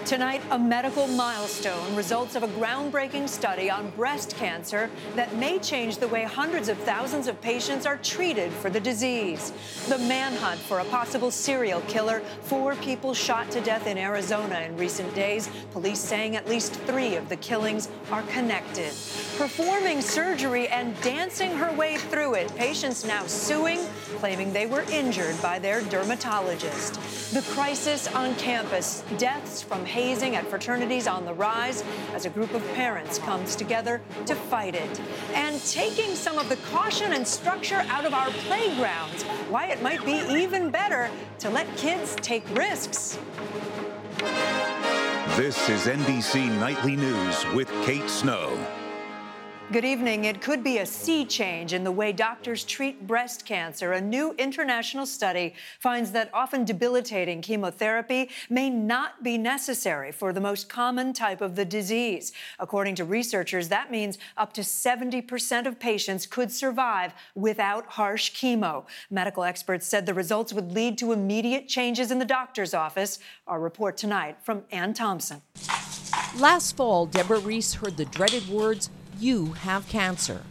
Tonight, a medical milestone, results of a groundbreaking study on breast cancer that may change the way hundreds of thousands of patients are treated for the disease. The manhunt for a possible serial killer, 4 people shot to death in Arizona in recent days, police saying at least 3 of the killings are connected. Performing surgery and dancing her way through it, patients now suing, claiming they were injured by their dermatologist. The crisis on campus, deaths from hazing at fraternities on the rise as a group of parents comes together to fight it. And taking some of the caution and structure out of our playgrounds, why it might be even better to let kids take risks. This is NBC Nightly News with Kate Snow. Good evening. It could be a sea change in the way doctors treat breast cancer. A new international study finds that often debilitating chemotherapy may not be necessary for the most common type of the disease. According to researchers, that means up to 70% of patients could survive without harsh chemo. Medical experts said the results would lead to immediate changes in the doctor's office. Our report tonight from Ann Thompson. Last fall, Deborah Reese heard the dreaded words, "You have cancer."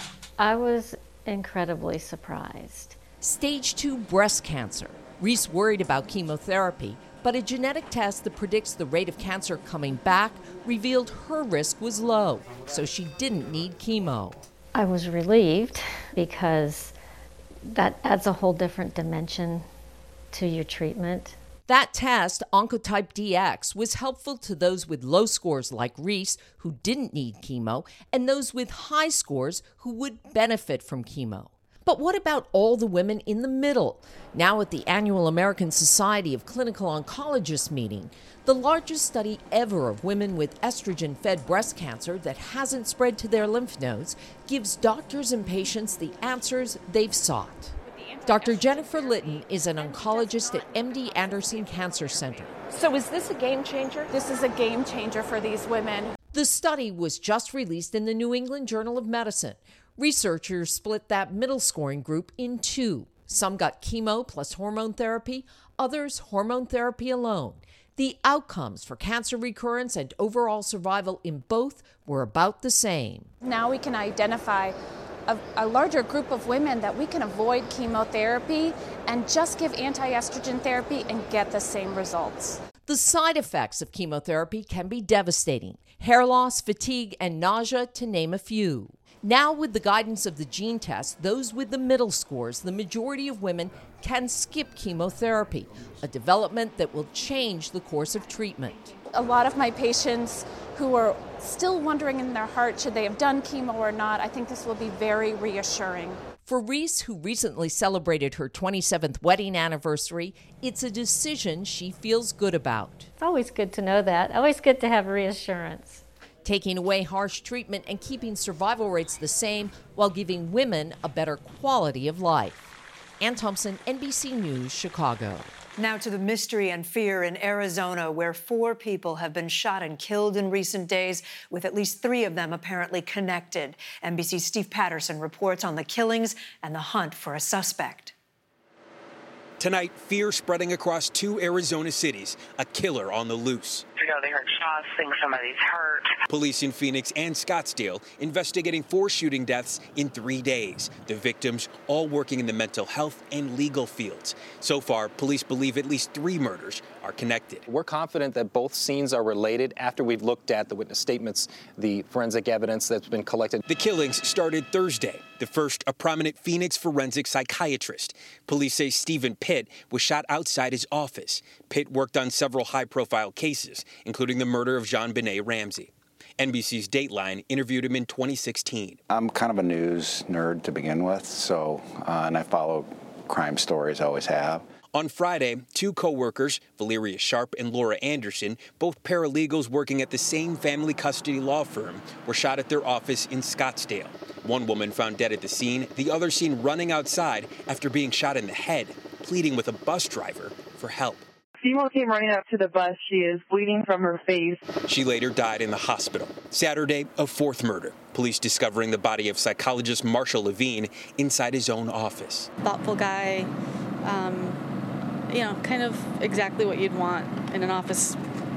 I was incredibly surprised. Stage 2 breast cancer. Reese worried about chemotherapy, but a genetic test that predicts the rate of cancer coming back revealed her risk was low, so she didn't need chemo. I was relieved because that adds a whole different dimension to your treatment. That test, Oncotype DX, was helpful to those with low scores like Reese, who didn't need chemo, and those with high scores who would benefit from chemo. But what about all the women in the middle? Now at the annual American Society of Clinical Oncologists meeting, the largest study ever of women with estrogen-fed breast cancer that hasn't spread to their lymph nodes gives doctors and patients the answers they've sought. Dr. Jennifer Litton is an oncologist at MD Anderson Cancer Center. So is this a game changer? This is a game changer for these women. The study was just released in the New England Journal of Medicine. Researchers split that middle scoring group in 2. Some got chemo plus hormone therapy, others hormone therapy alone. The outcomes for cancer recurrence and overall survival in both were about the same. Now we can identify a larger group of women that we can avoid chemotherapy and just give anti-estrogen therapy and get the same results. The side effects of chemotherapy can be devastating. Hair loss, fatigue, and nausea, to name a few. Now, with the guidance of the gene test, those with the middle scores, the majority of women can skip chemotherapy, a development that will change the course of treatment. A lot of my patients who are still wondering in their heart, should they have done chemo or not, I think this will be very reassuring. For Reese, who recently celebrated her 27th wedding anniversary, it's a decision she feels good about. It's always good to know that. Always good to have reassurance. Taking away harsh treatment and keeping survival rates the same while giving women a better quality of life. Ann Thompson, NBC News, Chicago. Now to the mystery and fear in Arizona, where 4 people have been shot and killed in recent days, with at least 3 of them apparently connected. NBC's Steve Patterson reports on the killings and the hunt for a suspect. Tonight, fear spreading across 2 Arizona cities, a killer on the loose. They heard shots, think somebody's hurt. Police in Phoenix and Scottsdale investigating 4 shooting deaths in 3 days. The victims all working in the mental health and legal fields. So far, police believe at least 3 murders are connected. We're confident that both scenes are related after we've looked at the witness statements, the forensic evidence that's been collected. The killings started Thursday. The first, a prominent Phoenix forensic psychiatrist. Police say Stephen Pitt was shot outside his office. Pitt worked on several high-profile cases, including the murder of JonBenet Ramsey. NBC's Dateline interviewed him in 2016. I'm kind of a news nerd to begin with, and I follow crime stories, I always have. On Friday, 2 co-workers, Valeria Sharp and Laura Anderson, both paralegals working at the same family custody law firm, were shot at their office in Scottsdale. One woman found dead at the scene, the other seen running outside after being shot in the head, pleading with a bus driver for help. Female came running up to the bus. She is bleeding from her face. She later died in the hospital. Saturday, a 4th murder. Police discovering the body of psychologist Marshall Levine inside his own office. Thoughtful guy, kind of exactly what you'd want in an office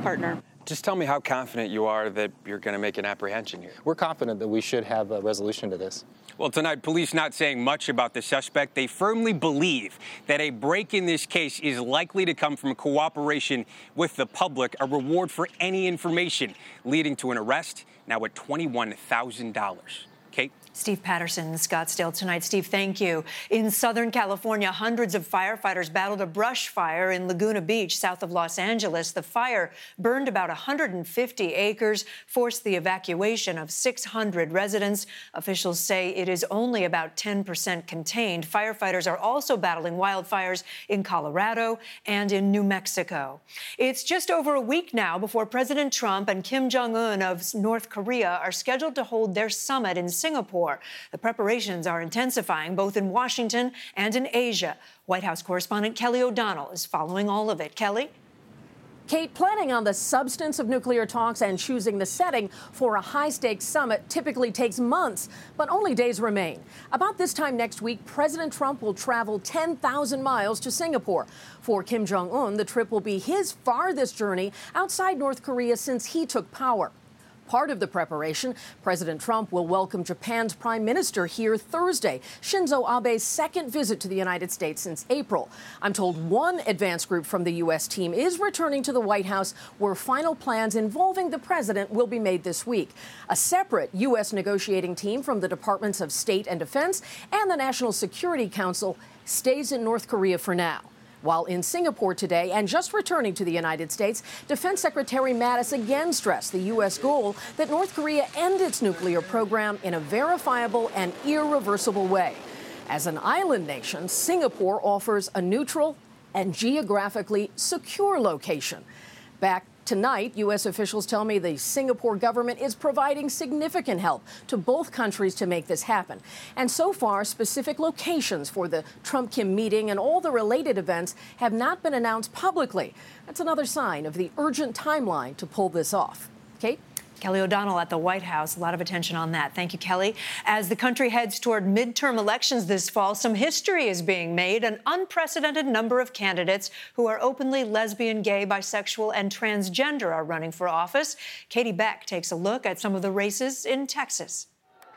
partner. Just tell me how confident you are that you're going to make an apprehension here. We're confident that we should have a resolution to this. Well, tonight, police not saying much about the suspect. They firmly believe that a break in this case is likely to come from cooperation with the public, a reward for any information leading to an arrest, now at $21,000. Kate? Steve Patterson in Scottsdale tonight. Steve, thank you. In Southern California, hundreds of firefighters battled a brush fire in Laguna Beach, south of Los Angeles. The fire burned about 150 acres, forced the evacuation of 600 residents. Officials say it is only about 10% contained. Firefighters are also battling wildfires in Colorado and in New Mexico. It's just over a week now before President Trump and Kim Jong-un of North Korea are scheduled to hold their summit in Singapore. The preparations are intensifying both in Washington and in Asia. White House correspondent Kelly O'Donnell is following all of it. Kelly? Kate, planning on the substance of nuclear talks and choosing the setting for a high-stakes summit typically takes months, but only days remain. About this time next week, President Trump will travel 10,000 miles to Singapore. For Kim Jong-un, the trip will be his farthest journey outside North Korea since he took power. Part of the preparation, President Trump will welcome Japan's Prime Minister here Thursday, Shinzo Abe's second visit to the United States since April. I'm told one advance group from the U.S. team is returning to the White House, where final plans involving the president will be made this week. A separate U.S. negotiating team from the Departments of State and Defense and the National Security Council stays in North Korea for now. While in Singapore today and just returning to the United States, Defense Secretary Mattis again stressed the U.S. goal that North Korea end its nuclear program in a verifiable and irreversible way. As an island nation, Singapore offers a neutral and geographically secure location. Back tonight, U.S. officials tell me the Singapore government is providing significant help to both countries to make this happen. And so far, specific locations for the Trump-Kim meeting and all the related events have not been announced publicly. That's another sign of the urgent timeline to pull this off. Kate? Kelly O'Donnell at the White House. A lot of attention on that. Thank you, Kelly. As the country heads toward midterm elections this fall, some history is being made. An unprecedented number of candidates who are openly lesbian, gay, bisexual, and transgender are running for office. Katie Beck takes a look at some of the races in Texas.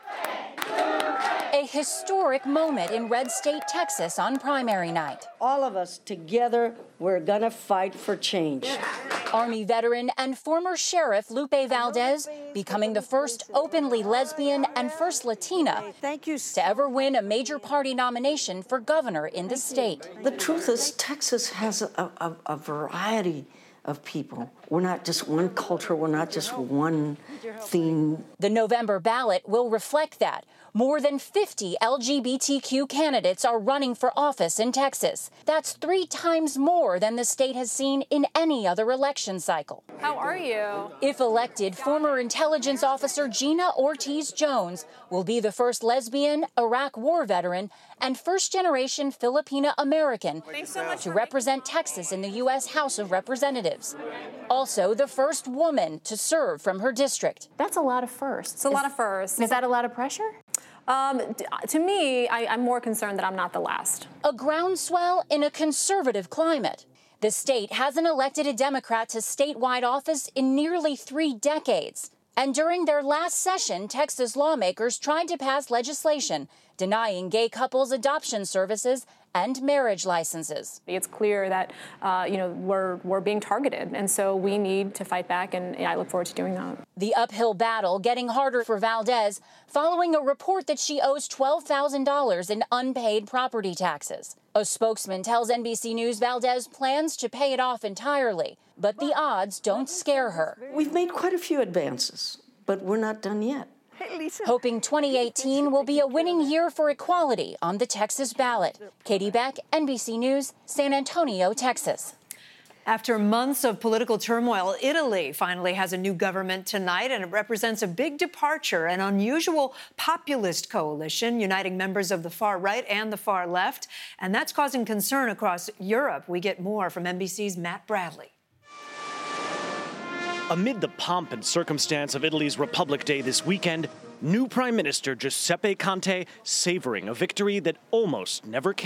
A historic moment in Red State, Texas on primary night. All of us together, we're gonna fight for change. Army veteran and former Sheriff Lupe Valdez becoming the first openly lesbian and first Latina to ever win a major party nomination for governor in the state. The truth is, Texas has a variety of people. We're not just one culture, we're not just one theme. The November ballot will reflect that. More than 50 LGBTQ candidates are running for office in Texas. That's 3 times more than the state has seen in any other election cycle. How are you? If elected, former intelligence officer Gina Ortiz-Jones will be the first lesbian, Iraq War veteran, and first-generation Filipina American to represent Texas in the U.S. House of Representatives. Also, the first woman to serve from her district. That's a lot of firsts. It's a lot of firsts. Is that a lot of pressure? To me, I'm more concerned that I'm not the last. A groundswell in a conservative climate. The state hasn't elected a Democrat to statewide office in nearly 3 decades. And during their last session, Texas lawmakers tried to pass legislation denying gay couples adoption services and marriage licenses. It's clear that, we're being targeted, and so we need to fight back, and I look forward to doing that. The uphill battle getting harder for Valdez following a report that she owes $12,000 in unpaid property taxes. A spokesman tells NBC News Valdez plans to pay it off entirely, but the odds don't scare her. We've made quite a few advances, but we're not done yet. Hoping 2018 will be a winning year for equality on the Texas ballot. Katie Beck, NBC News, San Antonio, Texas. After months of political turmoil, Italy finally has a new government tonight, and it represents a big departure, an unusual populist coalition uniting members of the far right and the far left. And that's causing concern across Europe. We get more from NBC's Matt Bradley. Amid the pomp and circumstance of Italy's Republic Day this weekend, new Prime Minister Giuseppe Conte savoring a victory that almost never came.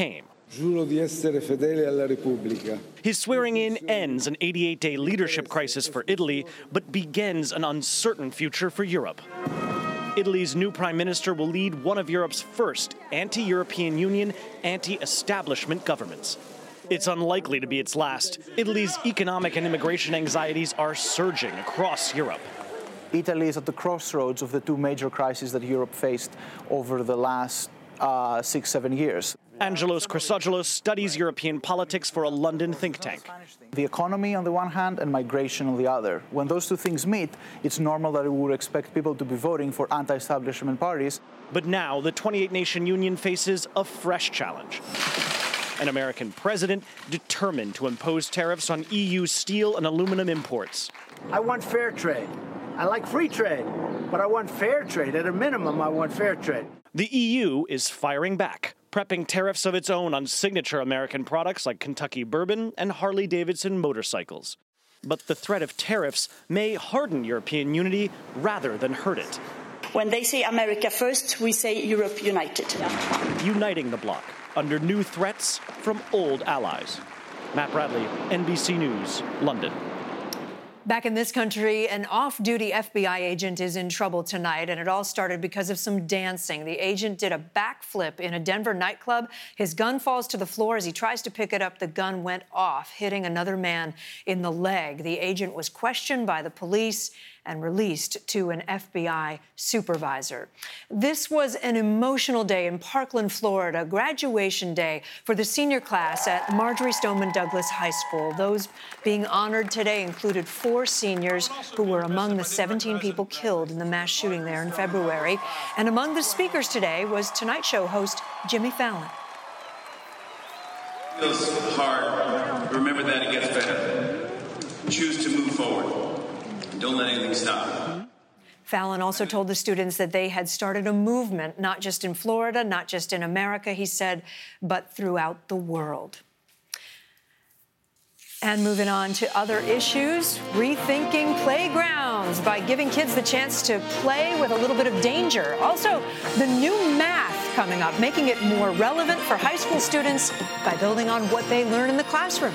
Giuro di essere fedele alla Repubblica. His swearing in ends an 88-day leadership crisis for Italy, but begins an uncertain future for Europe. Italy's new prime minister will lead one of Europe's first anti-European Union, anti-establishment governments. It's unlikely to be its last. Italy's economic and immigration anxieties are surging across Europe. Italy is at the crossroads of the two major crises that Europe faced over the last 6-7 years. Angelos Chrysogelos studies European politics for a London think tank. The economy on the one hand and migration on the other. When those two things meet, it's normal that we would expect people to be voting for anti-establishment parties. But now the 28-nation union faces a fresh challenge. An American president determined to impose tariffs on EU steel and aluminum imports. I want fair trade. I like free trade, but I want fair trade. At a minimum, I want fair trade. The EU is firing back, prepping tariffs of its own on signature American products like Kentucky bourbon and Harley-Davidson motorcycles. But the threat of tariffs may harden European unity rather than hurt it. When they say America first, we say Europe united. Uniting the bloc under new threats from old allies. Matt Bradley, NBC News, London. Back in this country, an off-duty FBI agent is in trouble tonight, and it all started because of some dancing. The agent did a backflip in a Denver nightclub. His gun falls to the floor. As he tries to pick it up, the gun went off, hitting another man in the leg. The agent was questioned by the police and released to an FBI supervisor. This was an emotional day in Parkland, Florida, graduation day for the senior class at Marjory Stoneman Douglas High School. Those being honored today included 4 seniors who were among the 17 people killed in the mass shooting there in February. And among the speakers today was Tonight Show host Jimmy Fallon. It feels hard. Remember that it gets better. Choose to move forward. Don't let anything stop. Fallon also told the students that they had started a movement, not just in Florida, not just in America, he said, but throughout the world. And moving on to other issues, rethinking playgrounds by giving kids the chance to play with a little bit of danger. Also, the new math coming up, making it more relevant for high school students by building on what they learn in the classroom.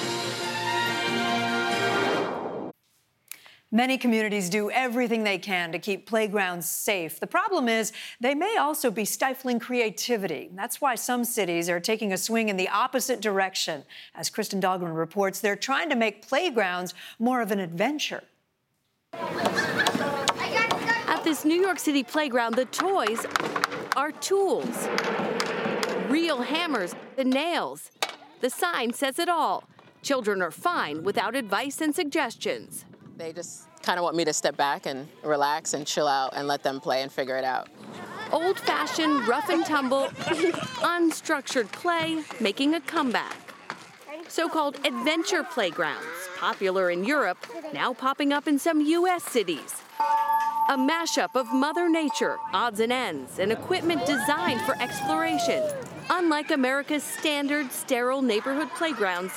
Many communities do everything they can to keep playgrounds safe. The problem is they may also be stifling creativity. That's why some cities are taking a swing in the opposite direction. As Kristen Dahlgren reports, they're trying to make playgrounds more of an adventure. At this New York City playground, the toys are tools. Real hammers and nails. The sign says it all. Children are fine without advice and suggestions. They just kind of want me to step back and relax and chill out and let them play and figure it out. Old-fashioned, rough and tumble, unstructured play making a comeback. So-called adventure playgrounds, popular in Europe, now popping up in some U.S. cities. A mashup of Mother Nature, odds and ends, and equipment designed for exploration. Unlike America's standard sterile neighborhood playgrounds,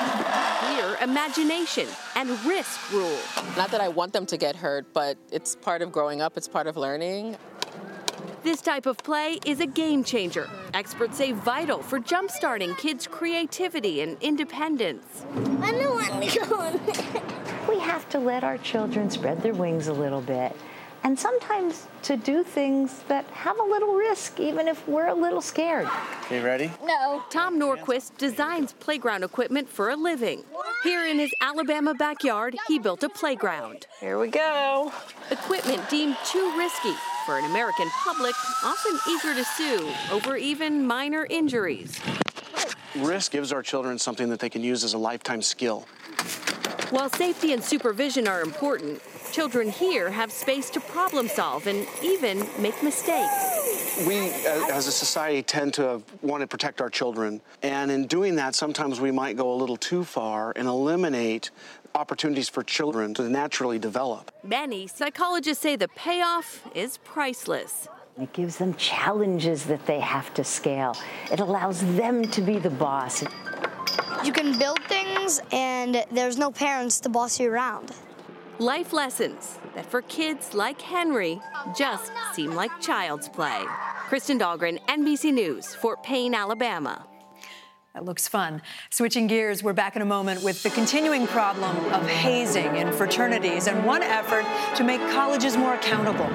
here imagination and risk rule. Not that I want them to get hurt, but it's part of growing up, it's part of learning. This type of play is a game changer. Experts say vital for jump-starting kids' creativity and independence. I don't want to go. We have to let our children spread their wings a little bit. And sometimes to do things that have a little risk, even if we're a little scared. You ready? No. Tom Norquist designs playground equipment for a living. Here in his Alabama backyard, he built a playground. Here we go. Equipment deemed too risky for an American public often eager to sue over even minor injuries. Risk gives our children something that they can use as a lifetime skill. While safety and supervision are important, children here have space to problem solve and even make mistakes. We, as a society, tend to want to protect our children. And in doing that, sometimes we might go a little too far and eliminate opportunities for children to naturally develop. Many psychologists say the payoff is priceless. It gives them challenges that they have to scale. It allows them to be the boss. You can build things, and there's no parents to boss you around. Life lessons that for kids like Henry just seem like child's play. Kristen Dahlgren, NBC News, Fort Payne, Alabama. That looks fun. Switching gears, we're back in a moment with the continuing problem of hazing in fraternities and one effort to make colleges more accountable.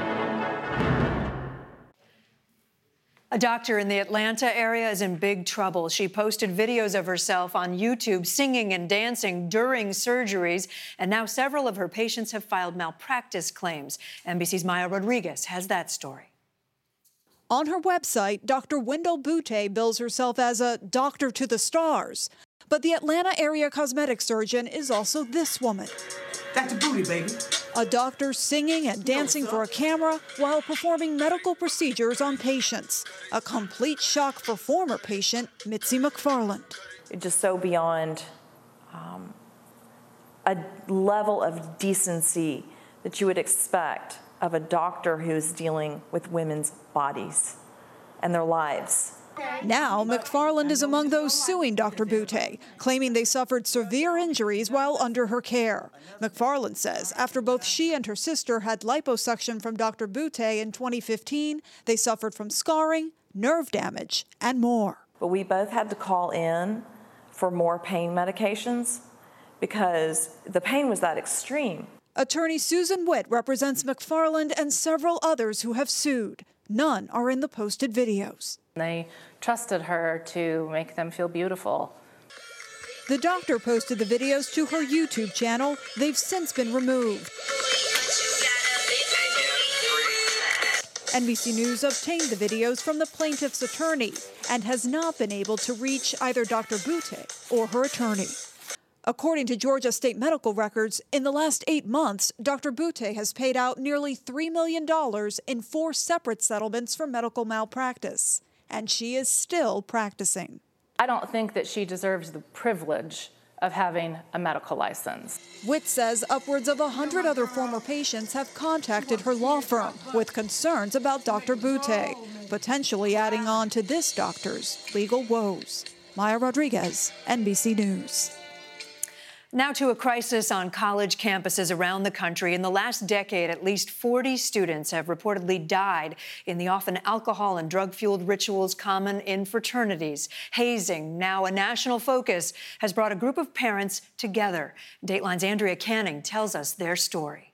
A doctor in the Atlanta area is in big trouble. She posted videos of herself on YouTube singing and dancing during surgeries, and now several of her patients have filed malpractice claims. NBC's Maya Rodriguez has that story. On her website, Dr. Wendell Butte bills herself as a doctor to the stars. But the Atlanta area cosmetic surgeon is also this woman. That's a booty, baby. A doctor singing and dancing for a camera while performing medical procedures on patients. A complete shock for former patient Mitzi McFarland. It's just so beyond a level of decency that you would expect of a doctor who's dealing with women's bodies and their lives. Now, McFarland is among those suing Dr. Butte, claiming they suffered severe injuries while under her care. McFarland says after both she and her sister had liposuction from Dr. Butte in 2015, they suffered from scarring, nerve damage, and more. But we both had to call in for more pain medications because the pain was that extreme. Attorney Susan Witt represents McFarland and several others who have sued. None are in the posted videos. They trusted her to make them feel beautiful. The doctor posted the videos to her YouTube channel. They've since been removed. NBC News obtained the videos from the plaintiff's attorney and has not been able to reach either Dr. Butte or her attorney. According to Georgia State Medical Records, in the last 8 months, Dr. Butte has paid out nearly $3 million in 4 separate settlements for medical malpractice, and she is still practicing. I don't think that she deserves the privilege of having a medical license. Witt says upwards of 100 other former patients have contacted her law firm with concerns about Dr. Butte, potentially adding on to this doctor's legal woes. Maya Rodriguez, NBC News. Now to a crisis on college campuses around the country. In the last decade, at least 40 students have reportedly died in the often alcohol and drug-fueled rituals common in fraternities. Hazing, now a national focus, has brought a group of parents together. Dateline's Andrea Canning tells us their story.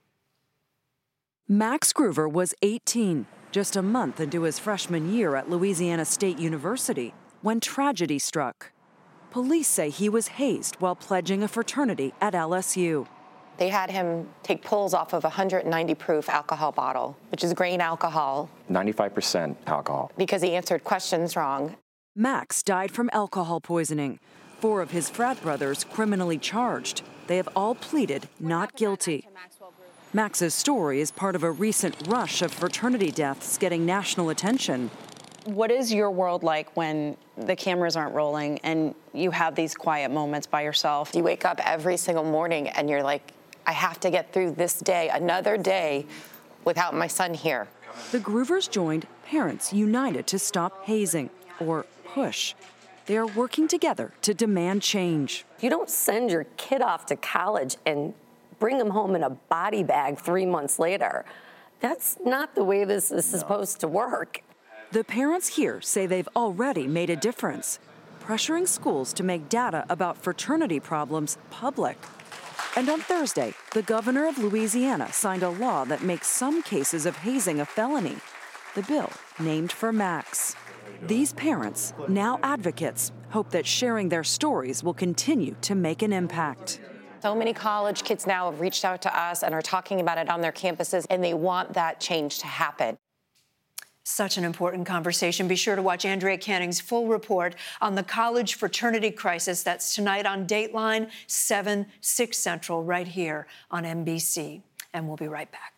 Max Groover was 18, just a month into his freshman year at Louisiana State University, when tragedy struck. Police say he was hazed while pledging a fraternity at LSU. They had him take pulls off of a 190-proof alcohol bottle, which is grain alcohol. 95% alcohol. Because he answered questions wrong. Max died from alcohol poisoning. 4 of his frat brothers criminally charged. They have all pleaded not guilty. Max's story is part of a recent rush of fraternity deaths getting national attention. What is your world like when the cameras aren't rolling and you have these quiet moments by yourself? You wake up every single morning and you're like, I have to get through this day, another day, without my son here. The Groovers joined Parents United to Stop Hazing, or PUSH. They are working together to demand change. You don't send your kid off to college and bring him home in a body bag 3 months later. That's not the way this is supposed to work. The parents here say they've already made a difference, pressuring schools to make data about fraternity problems public. And on Thursday, the governor of Louisiana signed a law that makes some cases of hazing a felony, the bill named for Max. These parents, now advocates, hope that sharing their stories will continue to make an impact. So many college kids now have reached out to us and are talking about it on their campuses, and they want that change to happen. Such an important conversation. Be sure to watch Andrea Canning's full report on the college fraternity crisis. That's tonight on Dateline, 7, 6 Central, right here on NBC. And we'll be right back.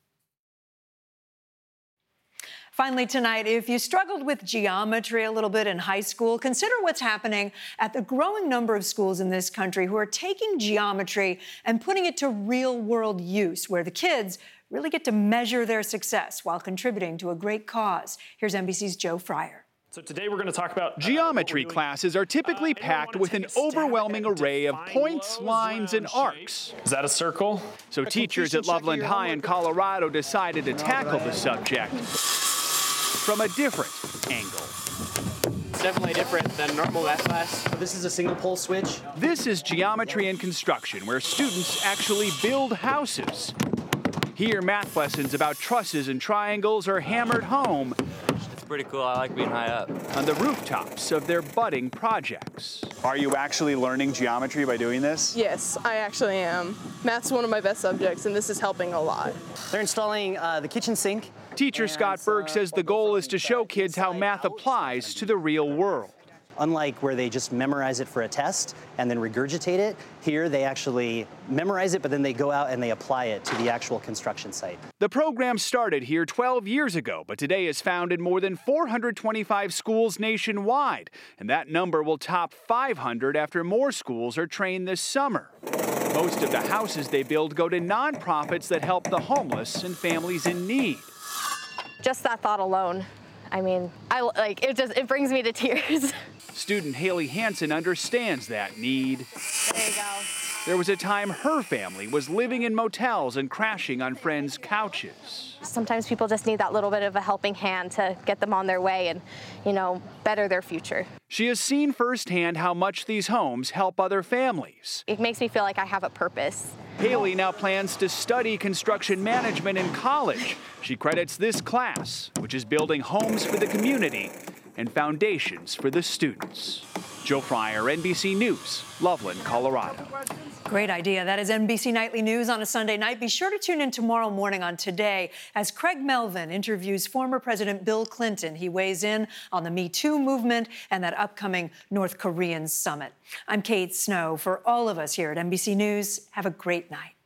Finally tonight, if you struggled with geometry a little bit in high school, consider what's happening at the growing number of schools in this country who are taking geometry and putting it to real-world use, where the kids really get to measure their success while contributing to a great cause. Here's NBC's Joe Fryer. So today we're going to talk about geometry classes are typically packed with an overwhelming array of points, lines, and arcs. Is that a circle? So teachers at Loveland High in Colorado decided to tackle the subject from a different angle. definitely different than normal math class. This is a single pole switch. This is geometry and construction, where students actually build houses. Here, math lessons about trusses and triangles are hammered home. It's pretty cool. I like being high up. On the rooftops of their budding projects. Are you actually learning geometry by doing this? Yes, I actually am. Math's one of my best subjects, and this is helping a lot. They're installing the kitchen sink. Teacher Scott Berg says the goal is to show kids how math applies to the real world. Unlike where they just memorize it for a test and then regurgitate it, here they actually memorize it, but then they go out and they apply it to the actual construction site. The program started here 12 years ago, but today is found in more than 425 schools nationwide, and that number will top 500 after more schools are trained this summer. Most of the houses they build go to nonprofits that help the homeless and families in need. Just that thought alone, I mean, it brings me to tears. Student Haley Hansen understands that need. There you go. There was a time her family was living in motels and crashing on friends' couches. Sometimes people just need that little bit of a helping hand to get them on their way and, better their future. She has seen firsthand how much these homes help other families. It makes me feel like I have a purpose. Haley now plans to study construction management in college. She credits this class, which is building homes for the community and foundations for the students. Joe Fryer, NBC News, Loveland, Colorado. Great idea. That is NBC Nightly News on a Sunday night. Be sure to tune in tomorrow morning on Today as Craig Melvin interviews former President Bill Clinton. He weighs in on the Me Too movement and that upcoming North Korean summit. I'm Kate Snow. For all of us here at NBC News, have a great night.